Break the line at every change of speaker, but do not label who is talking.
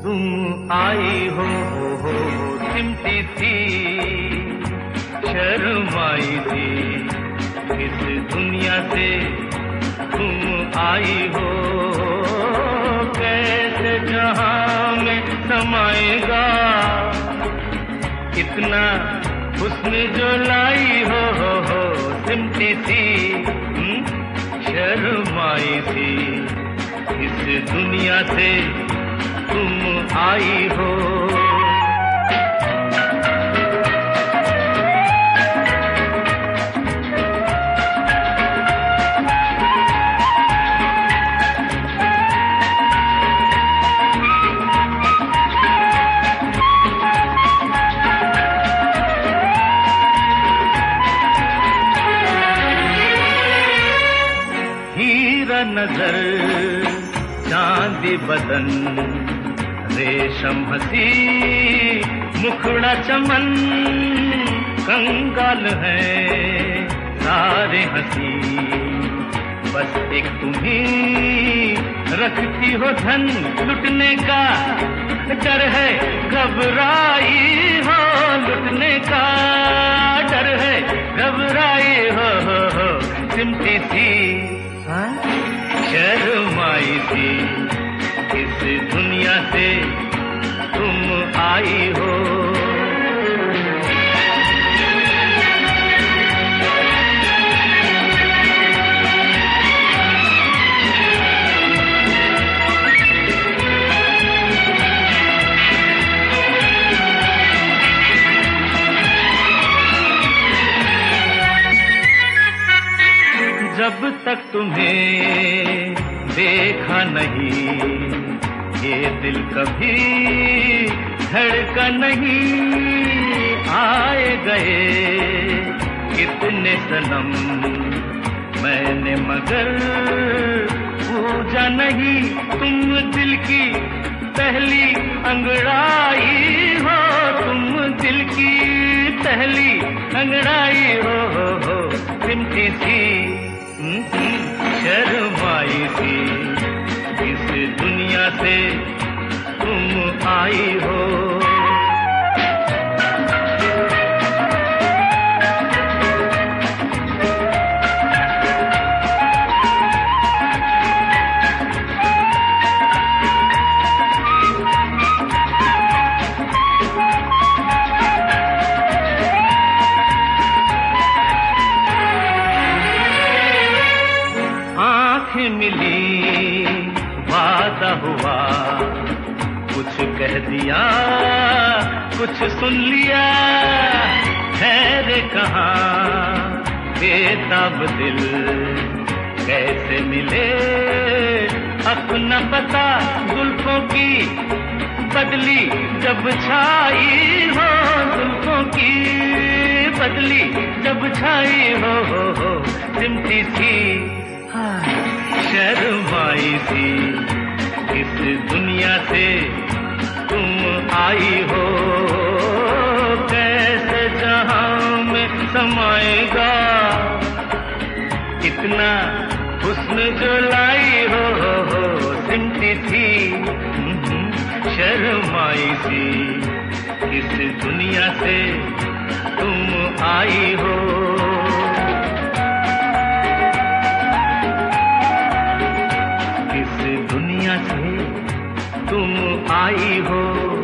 तुम आई हो सिमटी सी, शर्माई सी, इस दुनिया से तुम आई हो। कैसे जहां में समाएगा इतना हुस्न जो लाई हो सिमटी सी, शर्माई सी, इस दुनिया से तुम आई हो। हीरा नजर चांदी बदन, रेशम हंसी मुखड़ा चमन, कंगाल है सारे हंसी, बस एक तुम्ही रखती हो धन, लुटने का डर है घबराई हो, लुटने का डर है घबराई हो सिमटी सी, शर्माई सी, इस दुनिया से तुम आई हो। जब तक तुम्हें देखा नहीं ये दिल कभी धड़का नहीं, आए गए कितने सनम मैंने मगर पूजा नहीं, तुम दिल की पहली अंगड़ाई हो, तुम दिल की पहली अंगड़ाई हो सिमटी सी, शर्माई सी, इस दुनिया से तुम आई हो। मिली वादा हुआ, कुछ कह दिया कुछ सुन लिया, ठहरे कहाँ बेताब दिल, कैसे मिले अपना पता, जुल्फों की बदली जब छाई हो, जुल्फों की बदली जब छाई हो सिमटी सी, शर्माई सी, इस दुनिया से तुम आई हो। कैसे जहां में समाएगा इतना हुस्न जो लाई हो सिमटी सी, शर्माई सी, इस दुनिया से तुम आई हो। दुनिया से तुम आई हो।